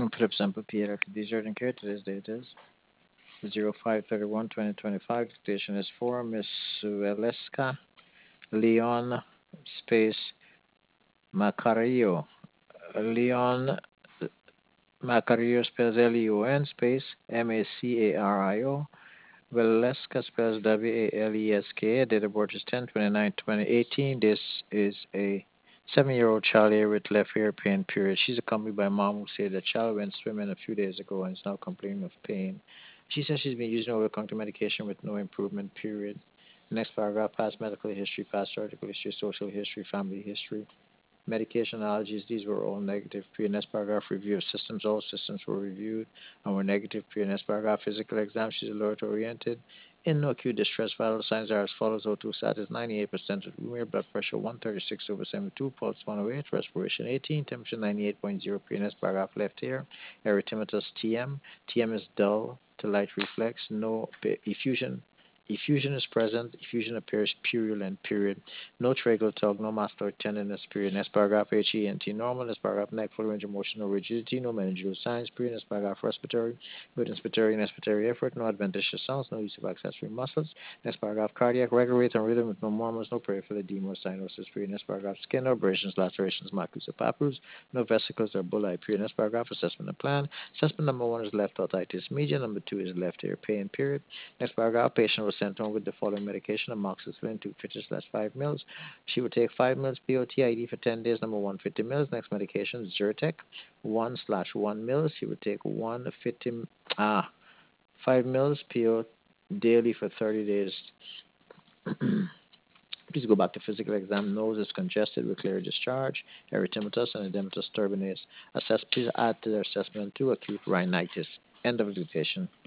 Put up sample PLF dessert and care. Today's date is 05/31/2025. Dictation is for Miss Valeska Leon space Macario. Leon Macario spells Leon space Macario. Valeska spells Waleska. Date of birth is 10/29/2018. This is a 7-year-old child here with left ear pain, period. She's accompanied by mom who said the child went swimming a few days ago and is now complaining of pain. She says she's been using over-the-counter medication with no improvement, period. Next paragraph, past medical history, past surgical history, social history, family history. Medication allergies, these were all negative. Pre-next paragraph, review of systems, all systems were reviewed and were negative. Pre-next paragraph, physical exam, she's alert oriented. In no acute distress, vital signs are as follows: O2 status 98% of room air, blood pressure 136/72, pulse 108, respiration 18, temperature 98.0. Pre-next paragraph, left ear, erythematous TM. TM is dull to light reflex, no effusion. Effusion is present. Effusion appears purulent, period. No tracheal tug, no mastoid tenderness, period. Next paragraph, HENT normal. Next paragraph, neck, full range of motion, no rigidity, no meningeal signs, period. Next paragraph, respiratory, good inspiratory and expiratory effort, no adventitious sounds, no use of accessory muscles. Next paragraph, cardiac, regular rate and rhythm with no murmurs, no peripheral edema or cyanosis, period. Next paragraph, skin, no abrasions, lacerations, macules or papules, no vesicles or bullae, period. Next paragraph, assessment and plan. Assessment number 1 is left otitis media, number 2 is left ear pain, period. Next paragraph, patient was sent home with the following medication: amoxicillin 250/5 mils. She would take 5 mils POTID for 10 days, number 1 50 mils. Next medication, Zyrtec 1/1 mils. She would take 5 mils PO daily for 30 days. Please go back to physical exam. Nose is congested with clear discharge, erythematous and edematous turbinates. Please add to the assessment 2 acute rhinitis. End of dictation.